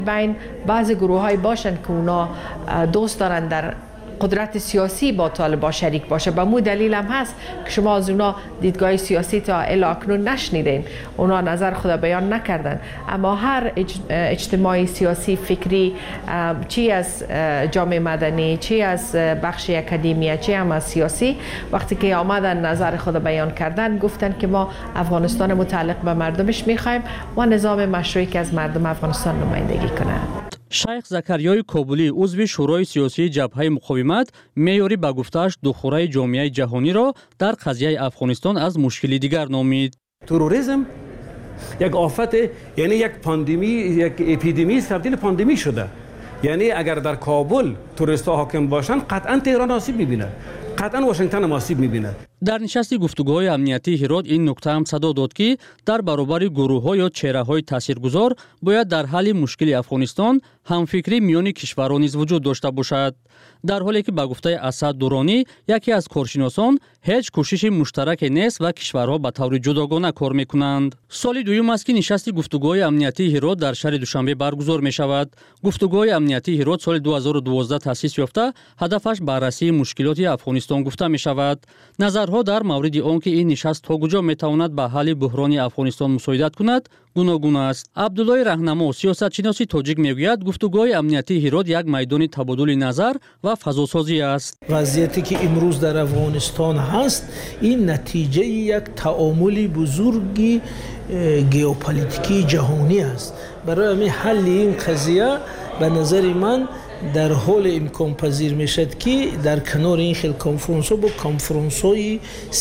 بین بعضی گروه های باشند که اونا دوست دارن در قدرت سیاسی با طالبان شریک باشه. به مو دلیل هم هست که شما از اونا دیدگاه سیاسی تا اکنون نشنیدین، اونا نظر خود بیان نکردن. اما هر اجتماعی سیاسی فکری، چی از جامعه مدنی، چی از بخش اکادمی، چی هم از سیاسی، وقتی که آمدن نظر خود بیان کردن گفتن که ما افغانستان متعلق به مردمش میخوایم و نظام مشروعی که از مردم افغانستان نمایندگی کنه. شیخ زکریای کابلی عضو شورای سیاسی جبهه مقاومت میاری به گفته‌اش دخوره جامعه جهانی را در قضیه افغانستان از مشکلی دیگر نامید. تروریسم یک آفت، یعنی یک پاندمی، یک اپیدمی تبدیل پاندمی شده. یعنی اگر در کابل تروریست‌ها حاکم باشن قطعا تهران آسیب می‌بینه، قطعا واشنگتن هم آسیب می‌بینه. در نشست گفتگوهای امنیتی هرات این نکته هم صدا داد که در برابر گروه‌ها یا چهره‌های تاثیرگذار باید در حل مشکل افغانستان همفکری میان کشورها نیز وجود داشته باشد. در حالی که به گفته اسد دورانی یکی از کارشناسان هیچ کوشش مشترک نیست و کشورها به طور جداگانه کار میکنند. سال دوم است که نشست گفتگوهای امنیتی هرات در شهر دوشنبه برگزار می شود. گفتگوهای امنیتی هرات سال 2012 تأسیس یافته، هدفش بررسی مشکلات افغانستان گفته می شود. نظرها در مورد آنکه این نشست تا کجا می تواند به حل بحران افغانستان مساعدت کند گوناگون است. عبدالله راهنما سیاستشناس تاجیک میگوید گفتگوهای امنیتی هرات یک میدان تبادل نظر و فضاسازی است. وضعیتی که امروز در افغانستان هست این نتیجه یک تعامل بزرگی ژئوپلیتیکی جهانی است. برای همین حل این قضیه به نظر من در حال امکان پذیر میشد که در کنار این خیل کنفرانس ها با کنفرانس های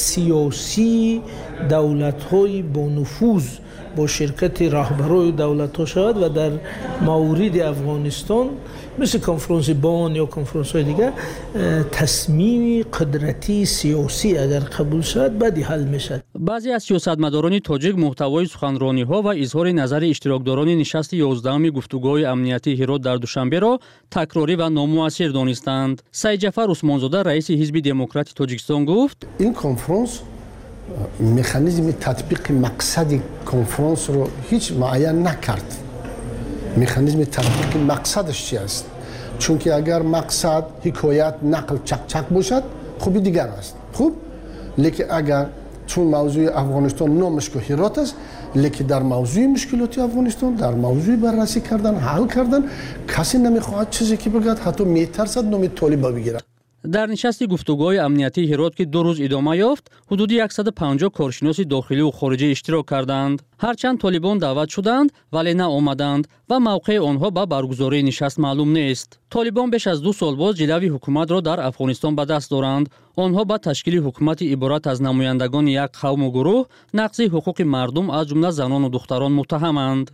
سیاسی دولت های با نفوذ با شرکت رهبرای دولت ها شود و در مورد افغانستان مثل کنفرانس بان یا کنفرانس های دیگه تصمیم قدرتی سیاسی اگر قبول شد بعدی حل میشد. بعضی از سیاستمداران تاجیک محتوای سخنرانی ها و اظهار نظر اشتراکداران نشست 11 گفتگوهای امنیتی هرات در دوشنبه را تکراری و نامؤثر دانستند. سید جعفر عثمانزاده رئیس حزب دموکرات تاجیکستان گفت این کنفرانس مکانیزم تطبیق مقصد کنفرانس رو هیچ معین نکرد. مکانیزم تطبیق مقصدش چی است؟ چون که اگر مقصد حکایت نقل چک باشد خوبی دیگر است. خوب، لیکن اگر چون موضوع افغانستان نامش که هرات است، لیکن در موضوع مشکلات افغانستان، در موضوع بررسی کردن، حل کردن، کسی نمیخواهد چیزی که بگوید، حتی میترسد نام طالبا بگیرد. در نشست گفتگوهای امنیتی هرات که 2 روز ادامه یافت، حدود 150 کارشناس داخلی و خارجی اشتراک کردند. هرچند طالبان دعوت شدند ولی نه آمدند و موقع آنها به برگزاری نشست معلوم نیست. طالبان بیش از 2 سال باز جلوی حکومت را در افغانستان به دست دارند. آنها با تشکیل حکومت عبارت از نمایندگان یک قوم و گروه نقض حقوق مردم از جمله زنان و دختران متهمند.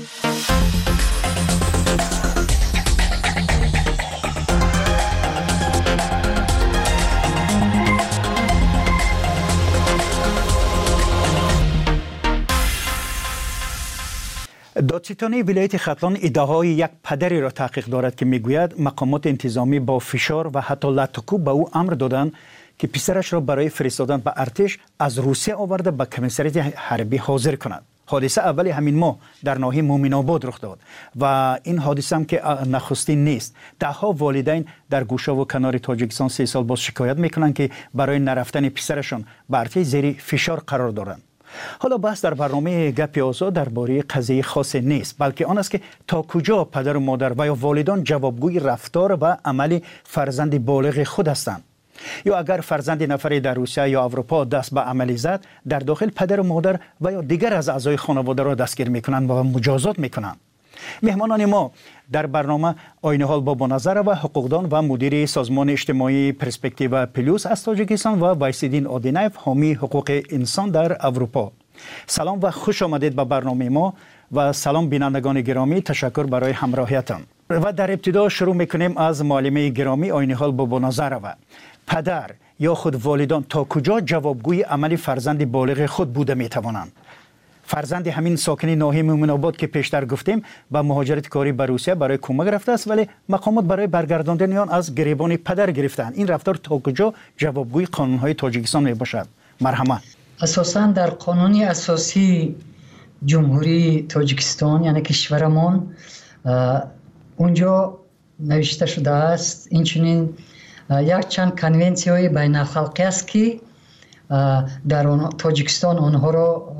دادستانی ولایت ختلان ادعای یک پدری را تحقیق دارد که میگوید مقامات انتظامی با فشار و حتی لطکوب به او امر دادند که پسرش را برای فرستادن به ارتش از روسیه آورده به کمیسریت حربی حاضر کند. حادثه اولی همین ماه در ناحیه مومن آباد رخ داد و این حادثه هم که نخستین نیست. دهها والدین در گوشه و کنار تاجیکستان 3 سال باز شکایت میکنند که برای نرفتن پسرشان به ارتش زیر فشار قرار دارند. حالا بحث در برنامه گپ آزاد درباره قضیه خاص نیست، بلکه آن است که تا کجا پدر و مادر و یا والدان جوابگوی رفتار و عمل فرزند بالغ خود هستند. یا اگر فرزند نفری در روسیه یا اروپا دست به عملی زد، در داخل پدر و مادر و یا دیگر از اعضای خانواده را دستگیر میکنند و مجازات میکنند. مهمانان ما در برنامه آینه حال بابا نظر و حقوقدان و مدیر سازمان اجتماعی پرسپکتیو پلوس از تاجیکستان و وایسیدین آدینایف حامی حقوق انسان در اروپا. سلام و خوش آمدید به برنامه ما و سلام بینندگان گرامی، تشکر برای همراهیتان. و در ابتدا شروع میکنیم از معلمه گرامی آینه حال بابا نظر و پدر یا خود والدان تا کجا جوابگوی عمل فرزند بالغ خود بوده میتوانند. فرزند همین ساکن ناحیه مومن آباد که پیشتر گفتیم با مهاجرت کاری به روسیه برای کمک رفته است، ولی مقامات برای برگرداندن آن از گریبان پدر گرفتند. این رفتار تا کجا جوابگوی قانون‌های تاجیکستان می باشد؟ مرحمت. اساساً در قانون اساسی جمهوری تاجیکستان یعنی کشورمان اونجا نوشته شده است اینچنین یک چند کنونسیون های بین الخلقی است که در تاجیکستان آنها را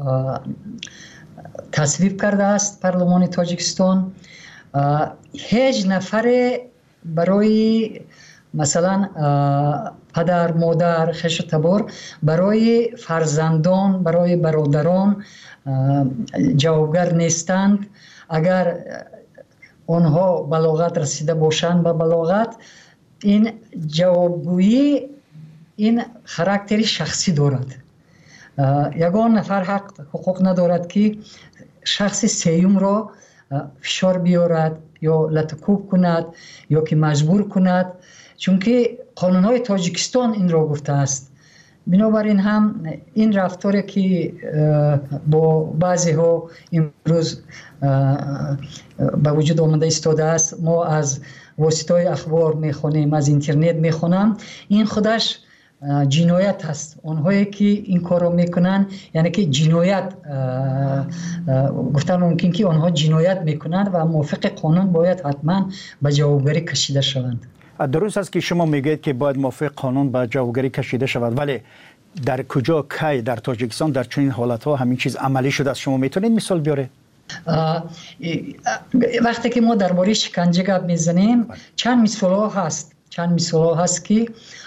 تصویب کرده است پارلمان تاجیکستان. هیچ نفر برای مثلا پدر مادر خش تبار برای فرزندان برای برادران جوابگر نیستند. اگر آنها بلاغت رسیده باشند به بلاغت، این جوابگویی این خاراکتری شخصی دارد. یگان نفر حقوق ندارد که شخص سیوم را فشار بیارد یا لطکوب کند یا که مجبور کند، چون که قانون‌های تاجیکستان این را گفته است. بنابراین هم این رفتاری که با بعضی ها امروز به وجود آمده ایستاده است، ما از واسطه‌های اخبار میخوانیم، از اینترنت میخوانم، این خودش جنایت است. آنهایی که این کار را میکنن یعنی که جنایت گفتن ممکن که آنها جنایت میکنند و موافق قانون باید حتما به جوابگری کشیده شوند. درست است که شما میگید که باید موافق قانون به جوابگری کشیده شود، ولی در کجا کی در تاجیکستان در چنین حالت‌ها همین چیز عملی شده است؟ شما میتونید مثال بیارید؟ وقتی که ما درباره شکنجه گپ میزنیم چند مثال هست که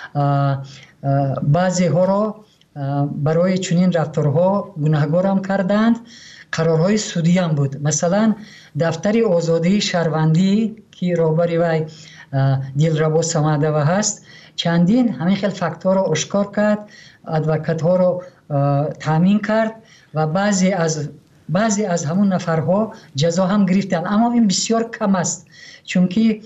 بعضی ها را برای چنین رفتارها گناهکار هم کردند. قرارهای سودی هم بود. مثلا دفتر آزادی شهروندی که رهبر وی دلربا سمدوی هست چندین همین خیلی فاکتور را آشکار کرد، ادوکات ها را تامین کرد و بعضی از همون نفرها جزا هم گرفتند، اما این بسیار کم است. چون که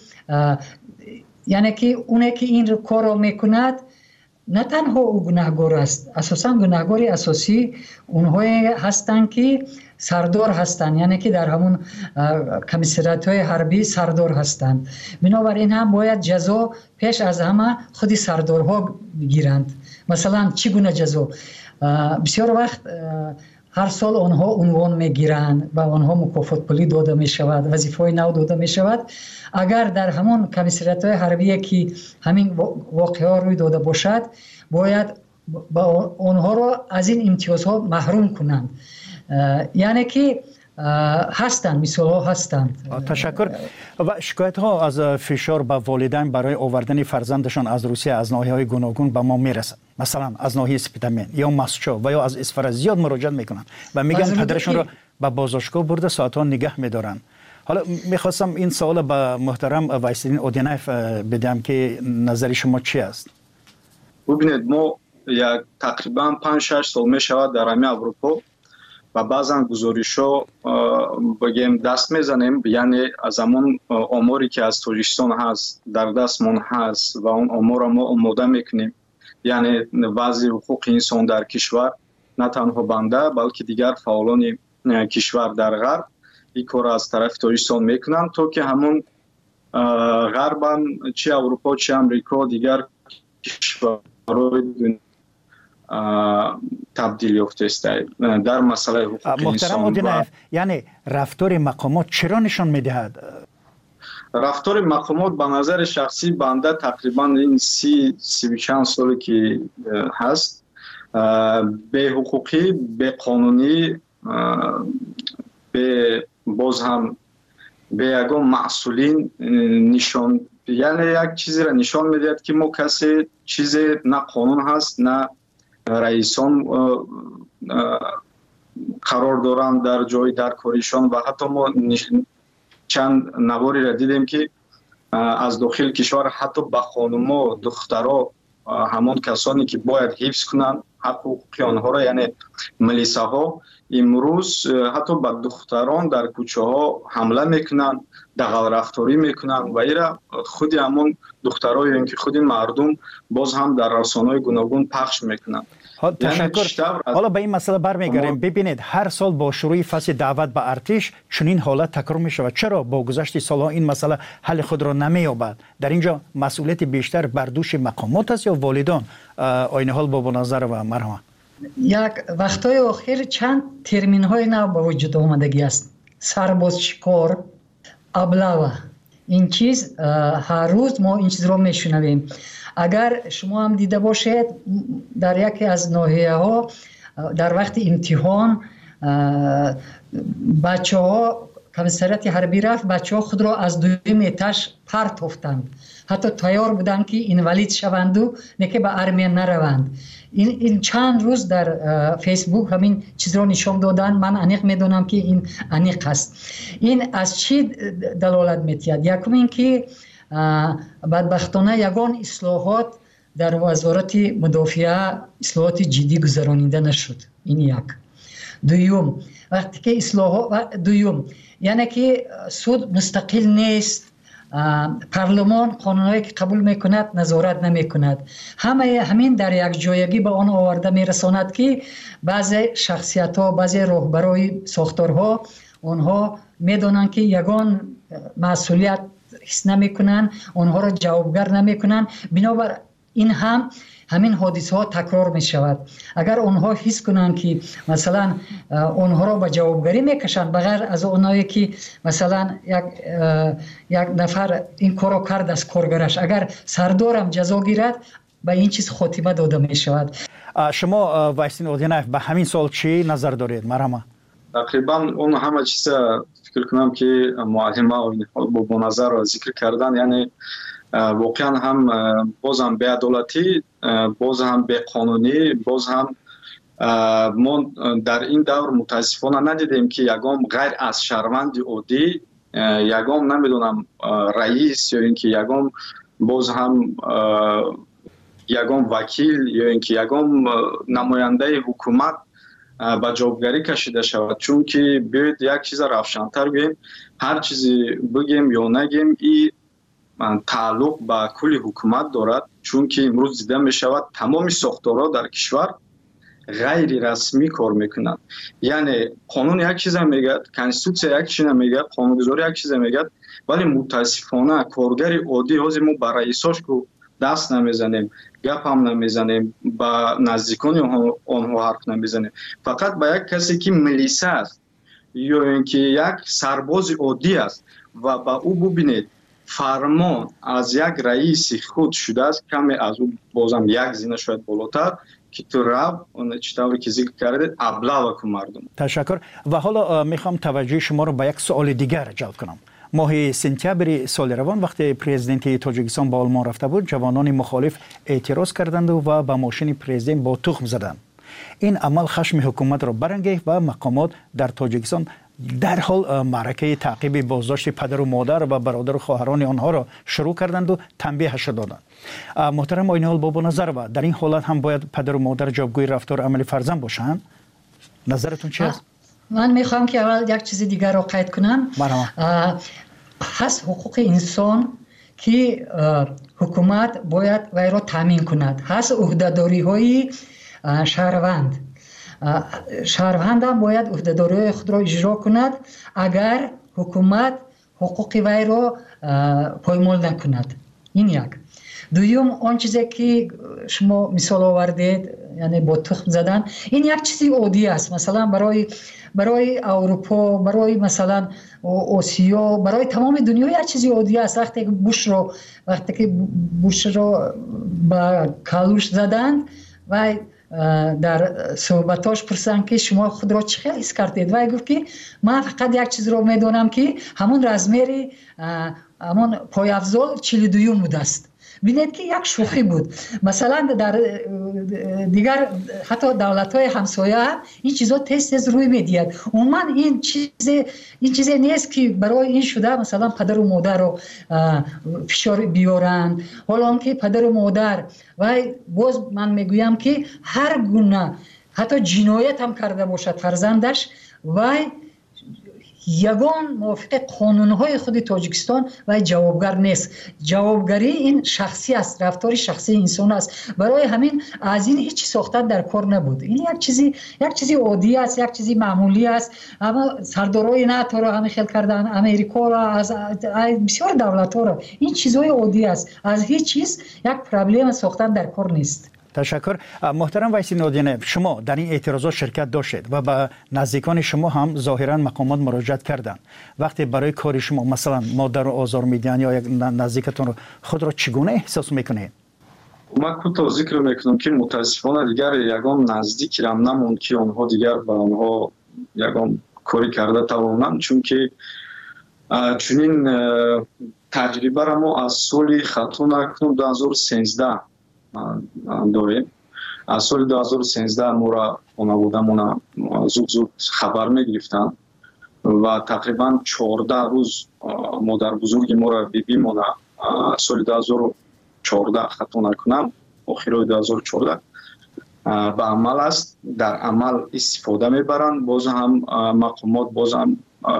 یعنی که اونه که این کار را میکند نه تنها او گناهکار است، اساسا گناهکار اساسی اونهایی هستند که سردار هستند، یعنی که در همون کمیسریات های حربی سردار هستند. بنابراین هم باید جزا پیش از همه خودی سردارها بگیرند. مثلا چگونه جزا؟ بسیار وقت هر سال آنها عنوان میگیرند و آنها مکافات پولی داده می شود، وظیفه‌های نو داده می شود. اگر در همون کمیسریات های حربی که همین واقعه روی داده باشد، باید با آنها را از این امتیازها محروم کنند. یعنی که هستند، مثال ها هستند. تشکر. و شکایت ها از فشار به والدین برای آوردن فرزندشان از روسیه از ناحیه‌های گوناگون به ما میرسد. مثلا از ناحیه سپیدامین یا مسچو و یا از اسفر زیاد مراجعت میکنن و میگن پدرشون را به بازداشتگاه برده ساعت‌ها نگه میدارن. حالا میخواستم این سوال به محترم وایسدین اودینایف بدم که نظر شما چی است؟ ببینید، ما تقریبا 5-6 سال میشود در همه اروپا و بعضا گزارش‌ها بگیم دست میزنیم، یعنی از همون آماری که از تاجیکستان هست در دستمون هست و اون آمار را ما آماده میکنیم. یعنی وضع حقوق انسان در کشور نه تنها بنده بلکه دیگر فعالان کشور در غرب این کار از طرف تاجیکستان میکنن تا که همون غرب چه اروپا چه امریکا دیگر کشورهای دنیا تبدیل یافته است در مسئله حقوق انسان. یعنی رفتار مقامات چرا نشان میدهد؟ رفتار مقامات به نظر شخصی بنده تقریبا این 30 چند سالی که هست به حقوقی، به قانونی، به باز هم به یگان مسئولین نشان، یعنی یک چیزی را نشان میدهد که ما کسی چیز نه قانون هست نه رئیسان قرار دارند در جای در کاریشان و حتی ما چند نواری را دیدیم که از داخل کشور حتی به خانوما دخترها همان کسانی که باید حفظ کنند حقوق آنها را، یعنی ملیسه ها امروز حتی به دختران در کوچه ها حمله میکنند، دغل رفتاری میکنند و ایرا خودی همون دخترای که خودی مردم باز هم در رسانه‌های گوناگون پخش میکنند. تشکر. حالا به این مسئله برمیگردیم. ببینید هر سال با شروع فصل دعوت به ارتش چنین حالت تکرار می شود. چرا با گذشت سالها این مسئله حل خود را نمی‌یابد؟ در اینجا مسئولیت بیشتر بر دوش مقامات است یا والدان؟ آینه حال با نظر و مرحمت. یک وقتای آخر چند ترمین های نو به وجود آمدگی است. سرباز شکار، ابله این چیز هر روز ما این چیز رو میشنویم. اگر شما هم دیده باشید در یکی از ناحیه ها در وقت امتحان بچه ها کمیسریت حربی رفت، بچه ها خود را از دوم اتاژ پرتافتند، حتی تیار بودند که اینوالید شوند و نه که به ارمیه نروند. این چند روز در فیسبوک همین چیز را نشان دادن. من انیق میدونم که این انیق است. این از چی دلالت میتید؟ یکم این که بدبختانه یگان اصلاحات در وزارت مدافعه اصلاحات جدی گذرانیده نشد. این یک. دوم وقتی که اصلاحات یعنی که سود مستقل نیست، پارلمان قانونایی که قبول میکند نظارت نمیکند، همین در یک جایگی به آن آورده میرساند که بعضی شخصیت ها، بعضی راهبرای ساختارها اونها میدونن که یگان مسئولیت حس نمیکنن، اونها را جوابگر نمیکنن، بنابر این همین حادثه ها تکرار می شود. اگر اونها حس کنند که مثلا اونها را به جوابگری میکشند، بغیر از اونایی که مثلا یک نفر این کارو کرد از کارگرش، اگر سردارم جزا گیرد، به این چیز خاتمه داده می شود. شما وایسین اودینایف به همین سوال چی نظر دارید؟ مرحبا. تقریبا اون همه چیز فکر کنم که معلم با نظر را ذکر کردن، یعنی واقعا هم باز هم بی‌عدالتی، باز هم بی‌قانونی، باز هم ما در این دور متاسفانه ندیدیم که یگام غیر از شهروند عادی، یگام نمیدونم رئیس یا اینکه یگام باز هم یگام وکیل یا اینکه یگام نماینده حکومت به جوابگری کشیده شود. چون که بیاید یک چیز روشن‌تر بگیم، هر چیزی بگیم یا نگیم این تعلق به کل حکومت دارد. چون که امروز دیده می شود تمام ساختارها در کشور غیر رسمی کار میکنند. یعنی قانون یک چیز میگه، کنستیتوسیا یک چیز میگه، قانونگذاری یک چیز میگه، ولی متاسفانه کارگر عادی از ما با رئیساش کو دست نمیزنیم، گپ هم نمیزنیم، با نزدیکان آنها حرف نمیزنیم. فقط با یک کسی که ملیسه است یا اینکه یک سرباز عادی است و با او ببینید فرمان از یک رئیس خود شده است، کمی از او بازم یک زینه شاید بالاتر، که تو رب اون چطوری که ذکر کردید ابله و مردم. تشکر. و حالا میخوام توجه شما رو به یک سوال دیگر جلب کنم. ماه سپتامبر سال روان وقتی پرزیدنت تاجیکستان به آلمان رفته بود، جوانان مخالف اعتراض کردند و به ماشین پرزیدنت با تخم زدند. این عمل خشم حکومت را برانگیخت و مقامات در تاجیکستان در حال معرکه تعقیب بازداشت پدر و مادر و برادر و خواهران آنها را شروع کردند و تنبیهش دادند. محترم آیین حال بابا نظر و در این حالت هم باید پدر و مادر جوابگوی رفتار عمل فرزند باشند؟ نظرتون چی است؟ من میخوام که اول یک چیز دیگر را قید کنم. هست حقوق انسان که حکومت باید وی را تامین کند. هست عهده‌داری های شهروند. شهروند هم باید عهده‌داری خود را اجرا کند اگر حکومت حقوق وی را پایمال نکند. این یک. دوم آن چیزی که شما مثال آوردید، یعنی با تخم زدن، این یک چیزی عادی است. مثلا برای اروپا، برای مثلا آسیا، برای تمام دنیا یک چیزی عادی است. وقتی که بوش را به کالوش زدند و در صحبتاش پرسیدند که شما خود را چه حس کردید؟ و گفت که من فقط یک چیز را میدونم که همون رزمری همون پایافزال 42 بوده است. بینید که یک شوخی بود. مثلا در دیگر حتی دولت‌های همسایه هم این چیزا تست روی میدید. عموما این چیزی نیست که برای این شده مثلا پدر و مادر رو فشار بیارند. حالا که پدر و مادر و باز من میگویم که هر گونه حتی جنایت هم کرده باشد فرزندش و یگان موافق قانونهای خود تاجیکستان و جوابگر نیست. جوابگری این شخصی است، رفتار شخصی انسان است. برای همین از این هیچ ساختن در کار نبود. این یک چیزی عادی است، یک چیزی معمولی است. اما سردارای ناتو را همین خیل کردن، امریکا را، از بسیار دولت‌ها را، این چیزای عادی است. از هیچ چیز یک پرابلم ساختن در کار نیست. تشکر. محترم ویسی نادینه، شما در این اعتراضات شرکت داشتید و به نزدیکان شما هم ظاهرا مقامات مراجعت کردند. وقتی برای کار شما مثلا مادر رو آزار میدن یا یک نزدیکتون رو خود را چگونه احساس میکنید؟ من کوتاه ذکر میکنم که متاسفانه دیگر یگان نزدیکی رم نموند که آنها دیگر به آنها یگان کاری کرده توانند، چون که چنین تجربه را ما از سال خطون اکنون 2013 داریم. از سال 2013 ما را خانواده‌مون زود خبر میگرفتن و تقریبا 14 روز مادر بزرگ ما را بیبیمون سال 2014 خطون اکنم آخرای 2014 به عمل است، در عمل استفاده میبرند. باز هم مقامات، باز هم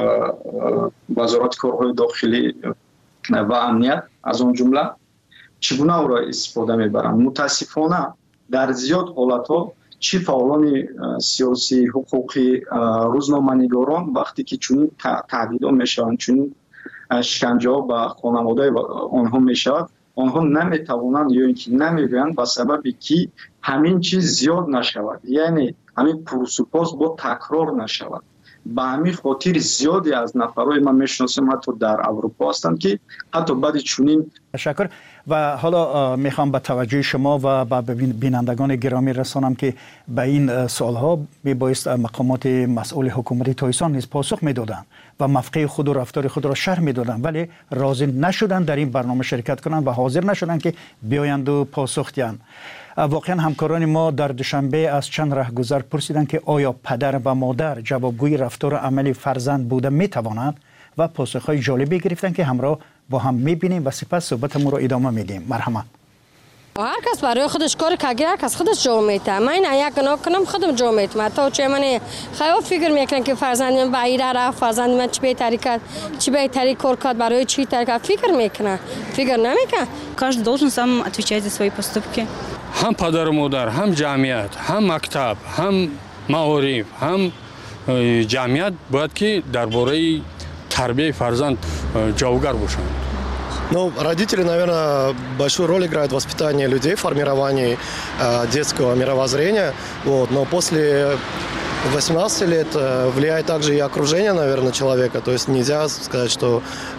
وزارت کارهای داخلی و امنیت از اون جمله چگونه او را استفاده میبرند. متاسفانه در زیاد حالتها چی فعالان سیاسی، حقوقی، روزنامه‌نگاران وقتی که چنین تهدیدها میشوند، چنین شکنجه ها به خانواده آنها میشود، آنها نمیتوانند یا اینکه نمیگویند به سببی که همین چیز زیاد نشود، یعنی همین پرسپاس با تکرار نشود. به همین خاطر زیادی از نفرهای من میشناسم حتی در اروپا هستند که حتی بعد چنین. تشکر. و حالا میخوام به توجه شما و به بینندگان گرامی رسانم که به این سوالها میبایست مقامات مسئول حکومتی تایسان نیز پاسخ میدادند و موقع خود و رفتار خود را شرح میدادند، ولی راضی نشدن در این برنامه شرکت کنند و حاضر نشدن که بیایند و پاسخ دهند. واقعا همکاران ما در دوشنبه از چند رهگذر پرسیدند که آیا پدر و مادر جوابگوی رفتار و عمل فرزند بوده میتوانند و پاسخهای جالبی گرفتند که همراه با هم میبینیم و سپس صحبتمون رو ادامه میدیم. مرحمت. هر کس برای خودش کار که هر کس خودش جا میته. من یک گناه کنم خودم جا میتم. تا چه من خیلی فکر میکنم که فرزند من باید رفت، فرزند من چه بهتری کرد، چه بهتری کار کرد، برای چی تر فکر میکنه. فکر намикан. Каждый должен сам отвечать за свои поступки. هم پدر و مادر، هم جمعیت، هم مکتب، هم معارف، هم جمعیت باید که درباره تربیت فرزند جوابگر باشند. Ну, родители, наверное, большую роль играют в воспитании людей, в формировании детского мировоззрения. Вот. Но после 18 лет влияет также и окружение, наверное, человека. То есть нельзя сказать, что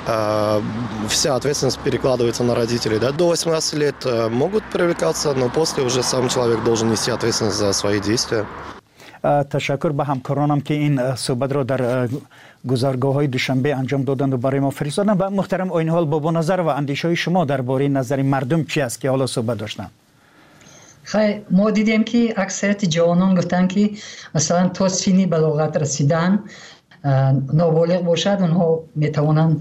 вся ответственность перекладывается на родителей. Да? До 18 лет могут привлекаться, но после уже сам человек должен нести ответственность за свои действия. تشکر به همکارانم که این صحبت را در گزارگاه‌های دوشنبه انجام دادند و برای ما فرستادند. و محترم این حال با نظر و اندیشه شما درباره نظر مردم چی است که حالا صحبت داشتن؟ خیلی ما دیدیم که اکثریت جوانان گفتن که مثلا تا سنی بلاغت رسیدن نابالغ باشد اونها میتوانند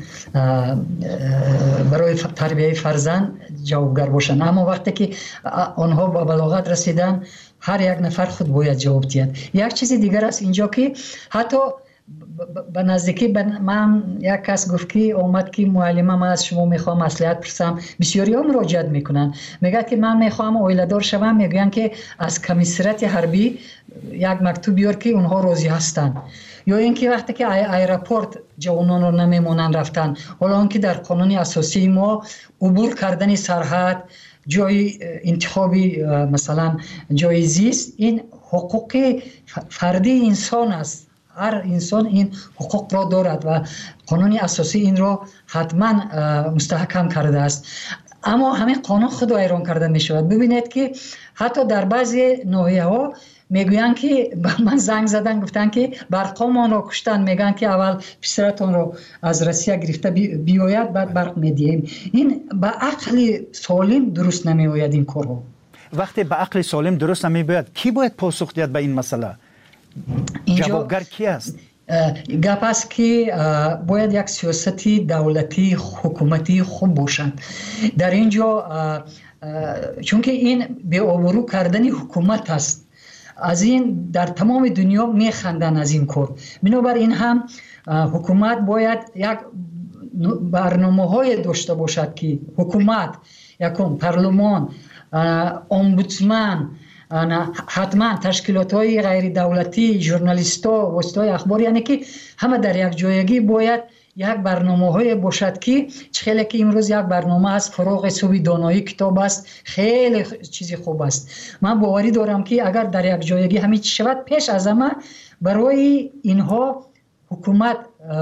برای تربیت فرزند جوابگر باشند، اما وقتی که آنها به بلاغت رسیدن هر یک نفر خود باید جواب دهد. یک چیز دیگر است اینجا که حتی به نزدیکی من یک کس گفت که اومد که معلمم از شما میخوام مصلحت پرسم، بسیاری ها مراجعت میکنن، میگه که من میخوام اویلدار شوم، میگن که از کمیسریت حربی یک مکتوب بیار که اونها راضی هستن، یا اینکه وقتی که ایرپورت جوانان رو نمیمونن رفتن، حالا اون که در قانون اساسی ما عبور کردن سرحد، جای انتخابی مثلا جای زیست، این حقوق فردی انسان است. هر انسان این حقوق را دارد و قانون اساسی این را حتما مستحکم کرده است. اما همین قانون خود را ایران کرده می شود. ببینید که حتی در بعضی ناحیه ها میگوین که من زنگ زدن گفتن که برقمان را کشتن، میگن که اول پسرتون رو از روسیه گرفته بیاید بعد برق میدیم. این به عقل سالم درست نمیآید این کارها. وقتی به عقل سالم درست نمیآید کی باید پاسخ دهد به این مسئله؟ جوابگر کی است؟ گپ است که باید یک سیاستی دولتی حکومتی خوب باشد در اینجا، چون که این به آبرو کردن حکومت است. از این در تمام دنیا میخندن از این کار. بنابراین هم حکومت باید یک برنامه‌های داشته باشد که حکومت، یکم پارلمان، امبودسمن، حتما تشکیلات‌های غیر دولتی، ژورنالیست‌ها، واسطه‌های اخبار، یعنی که همه در یک جایگی باید یک برنامه‌های باشد که خیلی که امروز یک برنامه از فروغ صوبی دانایی کتاب است، خیلی چیزی خوب است. من باوری دارم که اگر در یک جایگی همین چی شود، پیش از همه برای اینها حکومت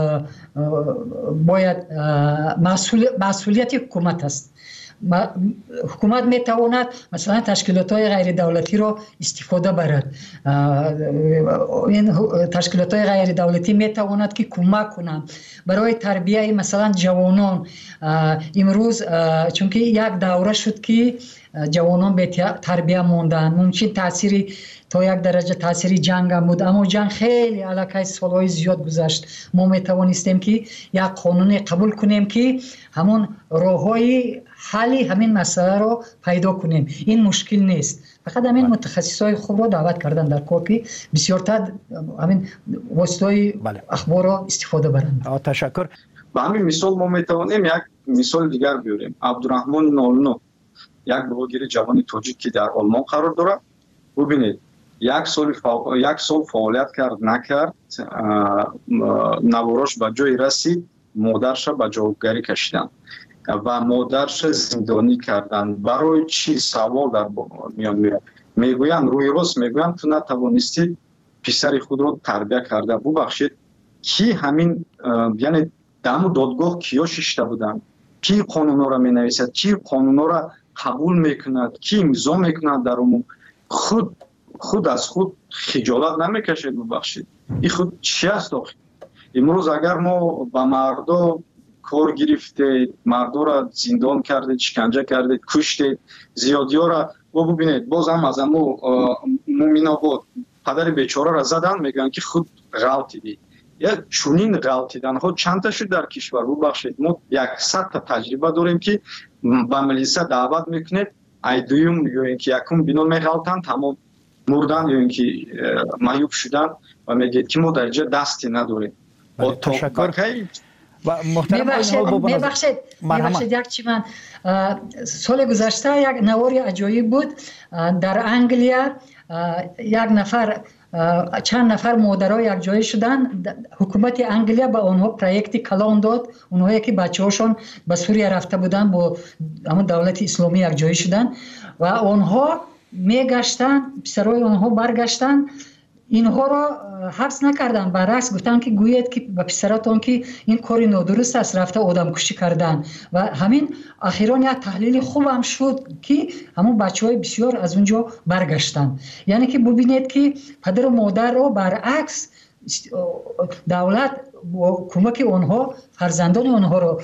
باید مسئولیت حکومت است. حکومت میتواند مثلا تشکیلات‌های غیر دولتی را استفاده برد. این تشکیلات‌های غیر دولتی میتواند که کمک کنند برای تربیت مثلا جوانان. امروز چون که یک دوره شد که جوانان به تربیت ماندن، ممکن تأثیری تا یک درجه تأثیری جنگ هم بود، اما جنگ خیلی علاقه سالهای زیاد گذشت. ما میتوانستیم که یک قانون قبول کنیم که همون راههای حلی همین مسئله رو پیدا کنیم. این مشکل نیست، فقط همین متخصصای خوب رو دعوت کردن در کار که بسیارتر همین واسطای اخبار رو استفاده برند. تشکر. با همین مثال ما میتوانیم یک مثال دیگر بیاریم. عبدالرحمن نولنو، یک بلاگر جوان تاجیک که در آلمان قرار دارد. ببینید یک سال فعالیت کرد نکرد، نواراش به جای رسید، مادرش به جوابگری کشیدن و مادرش زندانی کردن. برای چی؟ سوال در میان میاد. میگویند روی راست میگویند تو نتوانستی پسر خود رو تربیت کرده. ببخشید کی همین یعنی دم دادگاه کیا ششته بودن؟ کی قانونا را مینویسد؟ کی قانونا را قبول میکند؟ کی امضا میکند در اون؟ خود از خود خجالت نمیکشید؟ ببخشید این خود چی است آخه؟ امروز اگر ما با مردا کار گرفتید، مردا را زندان کردید، شکنجه کردید، کشتید، زیادی ها را ببینید، باز هم از امو مومین آباد پدر بیچاره را زدن، میگن که خود غلطیدی. یا چونین غلطیدن ها چند تا شد در کشور. ببخشید ما 100 تا تجربه داریم که با ملیسا دعوت میکنید، ای دویم یا اینکه یکم بینو میغلطن، تمام مردن یا اینکه معیوب شدن و میگید که ما در اینجا دستی نداریم. تشکر. میبخشید یک چی، من سال گذشته یک نواری عجایب بود در انگلیا. یک نفر چند نفر مادرها یک جای شدن، حکومت انگلیا به آنها پروژه کلان داد. اونهایی که بچه‌هاشون به سوریه رفته بودن با همون دولت اسلامی یک جای شدن و آنها میگشتن، پسرای آنها برگشتن، اینها را حبس نکردن، برعکس گفتن که گویید که به پسراتون که این کاری نادرست است، رفته آدم کشی کردن. و همین اخیراً یک تحلیل خوب هم شد که همون بچه‌های بسیار از اونجا برگشتن. یعنی که ببینید که پدر و مادر رو برعکس دولت با کمک آنها فرزندان آنها رو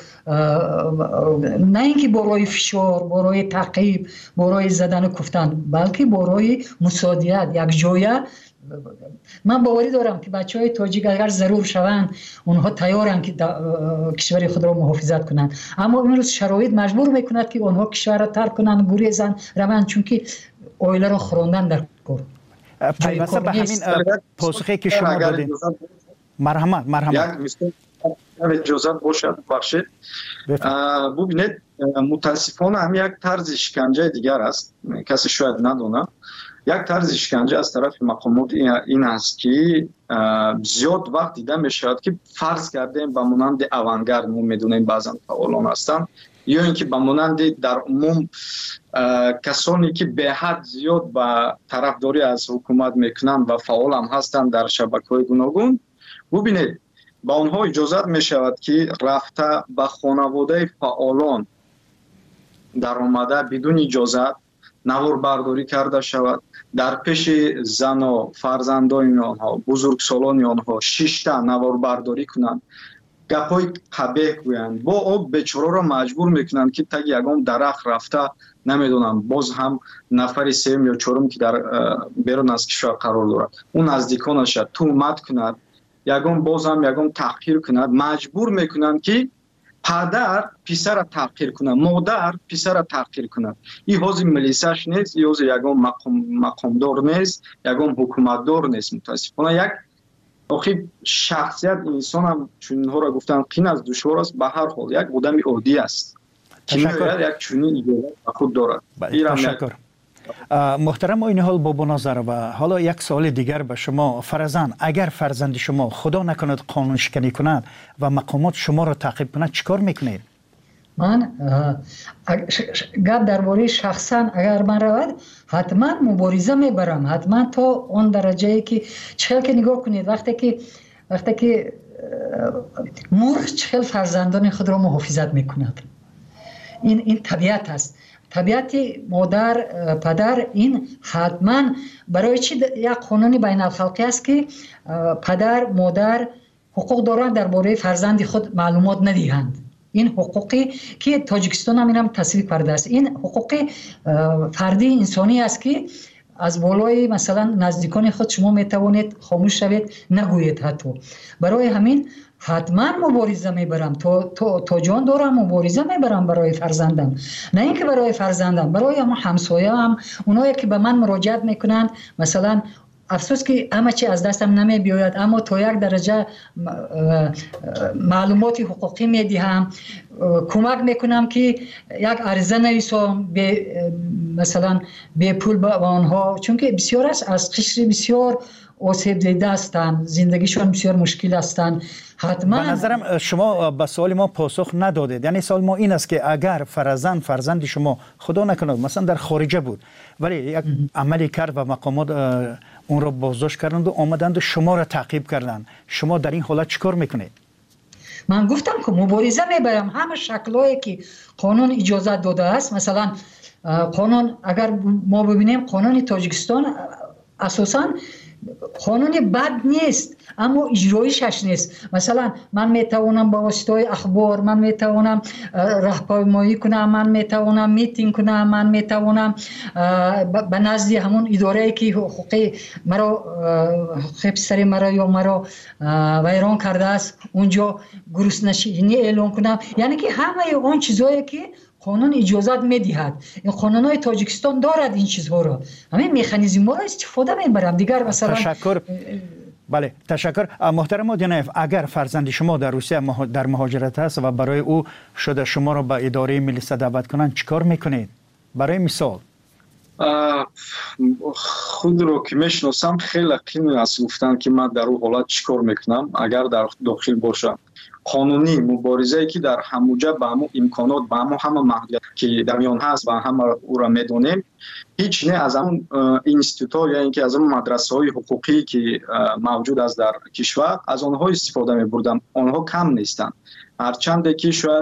نه اینکه برای فشار، برای تعقیب، برای زدن و کفتن، بلکه برای مساعدت یک جایه. من باوری دارم که بچه‌های تاجیک اگر ضرور شوند اونها تیارن که کشور خود را محافظت کنند، اما امروز شرایط مجبور میکند که اونها کشور را ترک کنند، گریزن روند، چون که اویله را خوراندن در کار. پیوسته به همین پاسخی که شما دادین، مرحمت یک اجازه باشد بخشید. ببینید متاسفانه هم یک طرز شکنجه دیگر است، کسی شاید ندونه. یک طرز شکنجه از طرف مقامات این است که زیاد وقت دیده می شود که فرض کردیم به مانند اوانگارد، ما میدونیم بعضا فعالان هستند، یا اینکه به مانند در عموم کسانی که به حد زیاد به طرفداری از حکومت میکنند و فعال هم هستند در شبکه‌های گوناگون. ببینید با آنها اجازه می شود که رفته به خانواده فعالان در آمده بدون اجازه نوار برداری کرده شود، در پیش زن و فرزندان آنها، بزرگسالان آنها 6 تا نوار برداری کنند، گپای قبیح گویند، با آب بیچاره را مجبور میکنند که تگ یگام درخت رفته نمیدونم باز هم نفر سوم یا چهارم که در بیرون از کشور قرار دارد اون نزدیکانش تهمت کند، یگام باز هم یگام تحقیر کند، مجبور میکنند که پدر پسر را تحقیر کند، مادر پسر را تحقیر کند. این حوض ملیساش نیست، این حوض یگام مقامدار نیست، یگام حکومتدار نیست. متاسفانه یک آخی شخصیت انسان هم چون اینها را گفتن قین از دشوار است، به هر حال یک آدم عادی است. تشکر. یک چونین ایده خود دارد. تشکر. محترم این حال بابا ناظر و حالا یک سوال دیگر به شما فرزند، اگر فرزند شما خدا نکند قانون شکنی کند و مقامات شما را تعقیب کند چیکار میکنید؟ من گپ درباره شخصا اگر من رود حتما مبارزه میبرم، حتما تا اون درجه که چخیل که نگاه کنید وقتی که مرغ چخیل فرزندان خود را محافظت میکند. این طبیعت است، طبیعت مادر پدر. این حتما برای چی یک قانون بین الخلقی است که پدر مادر حقوق دارند درباره فرزند خود معلومات ندهند. این حقوقی که تاجیکستان هم تصویب کرده است، این حقوق فردی انسانی است که از بالای مثلا نزدیکان خود شما میتوانید خاموش شوید نگویید. حتی برای همین حتما مبارزه میبرم، تا جان دارم مبارزه میبرم برای فرزندم، نه اینکه برای فرزندم، برای همسایه هم اونایی که به من مراجعت میکنند. مثلا افسوس که همه چی از دستم نمی بیاید، اما تا یک درجه معلومات حقوقی میدهم، کمک میکنم که یک عرضه نویسم مثلا به پول به آنها، چون که بسیار است از قشر بسیار آسیب دیده هستند، زندگیشون بسیار مشکل هستند. حتما به نظرم شما به سوال ما پاسخ ندادید. یعنی سوال ما این است که اگر فرزند شما خدا نکند مثلا در خارجه بود ولی یک عملی کرد و مقامات اون را بازداشت کردند و آمدند و شما را تعقیب کردند، شما در این حالت چیکار میکنید؟ من گفتم که مبارزه میبرم. همه شکلایی که قانون اجازه داده است، مثلا قانون اگر ما ببینیم قانون تاجیکستان اساساً قانون بد نیست اما اجرایشش نیست. مثلا من میتوانم با واسطه اخبار، من میتوانم راهپیمایی کنم، من میتوانم میتینگ کنم، من میتوانم به نزد همون اداره که حقوق مرا حقوق پسر مرا یا مرا ویران کرده است اونجا گروسنشینی اعلام کنم. یعنی که همه اون چیزایی که قانون اجازت میدهد، این قانونهای تاجیکستان دارد این چیزها را، همین مکانیزم ها را استفاده میبرم. دیگر مثلا تشکر. بله تشکر. محترم دینایف، اگر فرزند شما در روسیه در مهاجرت است و برای او شده شما را به اداره ملی دعوت کنند چیکار میکنید؟ برای مثال خود رو که میشناسم خیلی قیمت است گفتن که من در اون حالت چیکار میکنم. اگر در داخل باشم قانونی مبارزه‌ای که در هموجه به همون امکانات به همه محدودیت که در میان هست و همه او را میدونیم، هیچ نه از اون اینستیتوت یا اینکه از اون مدرسه‌های حقوقی که موجود است در کشور از آنها استفاده می‌بردم. آنها کم نیستند، هرچند که شاید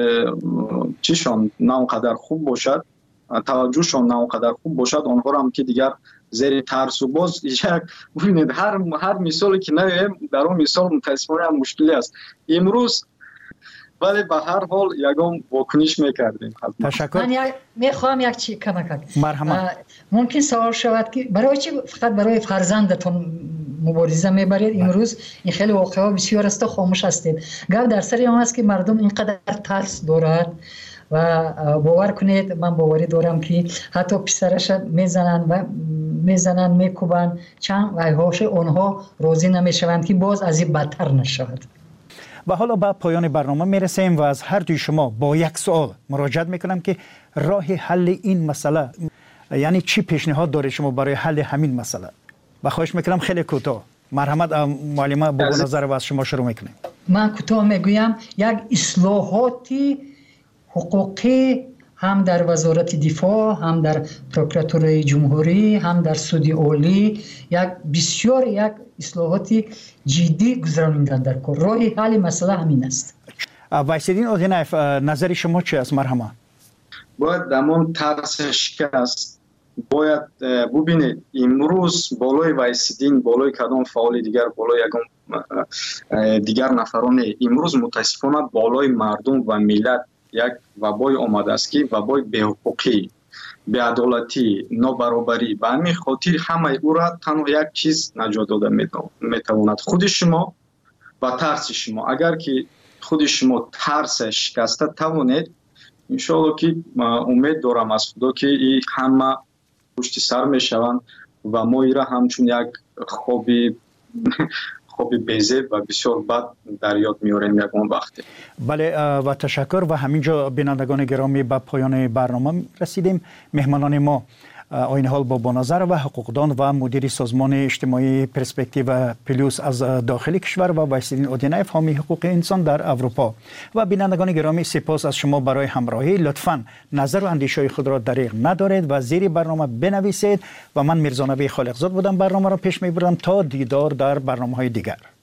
چیشان نه اونقدر خوب باشد، توجهشان نه اونقدر خوب باشد، آنها را هم که دیگر زیر ترس و باز یک ببینید هر مثالی که نگیم در اون مثال متاسفانه هم مشکلی است امروز، ولی به هر حال یگام واکنش میکردیم. تشکر. من میخوام یک چی کمک مرحمت. ممکن سوال شود که برای چی فقط برای فرزندتون مبارزه میبرید امروز؟ این خیلی واقعا بسیار است، خاموش هستید. گپ در سر اون است که مردم اینقدر ترس دارد و باور کنید من باوری دارم که حتی پسرش میزنن میکوبن چند وایهاش اونها راضی نمیشوند که باز از این بدتر نشود. و حالا به پایان برنامه میرسیم و از هر دوی شما با یک سوال مراجعت میکنم که راه حل این مسئله، یعنی چی پیشنهاد دارید شما برای حل همین مسئله؟ و خواهش میکنم خیلی کوتاه. مرحمت معلمه با نظر و از شما شروع میکنیم. من کوتاه میگویم یک اصلاحاتی حقوقی هم در وزارت دفاع، هم در پروکراتوری جمهوری، هم در سود عالی یک اصلاحاتی جدی گذراندن در کار. راه حل مسئله همین است. وایسیدین اودینایف، نظر شما چی است؟ مرحمت. باید دمان ترس شکست باید ببینید امروز بالای وایسیدین، بالای کدام فعال دیگر، بالای یکم دیگر نفران امروز متاسفانه بالای مردم و ملت یک وبای آمده است که وبای بی‌حقوقی، بی‌عدالتی، نابرابری. به همین خاطر همه او را تنها یک چیز نجات داده میتواند، خود شما و ترس شما. اگر که خود شما ترس شکسته توانید، انشاءالله که امید دارم از خدا که این همه پشت سر میشوند و ما ای را همچون یک خوابی بیزه و بسیار بد در یاد میاریم یکان وقتی. بله و تشکر. و همینجا بینندگان گرامی به پایان برنامه رسیدیم. مهمانان ما آین حال با نظر و حقوقدان و مدیر سازمان اجتماعی پرسپکتیو پلوس از داخل کشور و وایسیدین اودینایف حامی حقوق انسان در اروپا. و بینندگان گرامی، سپاس از شما برای همراهی. لطفاً نظر و اندیشه خود را دریغ ندارید و زیر برنامه بنویسید. و من میرزا نبی خالقزاد بودم، برنامه را پیش میبرم تا دیدار در برنامه‌های دیگر.